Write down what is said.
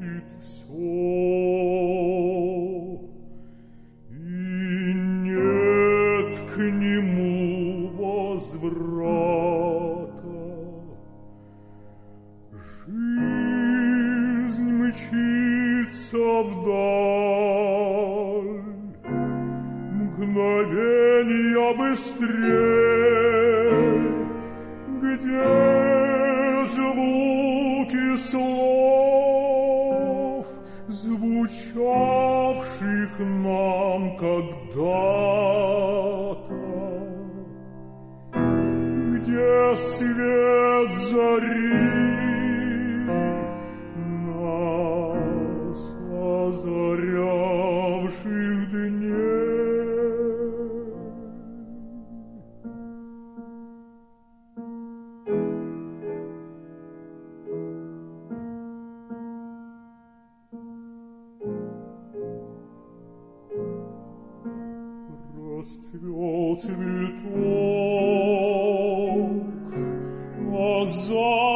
портит все, и нет к нему возврата. Жизнь мчится вдаль, мгновенья быстрей, где звуки слов, звучавших нам когда-то, где свет зари нас озарявших дней. Расцвел цветок, а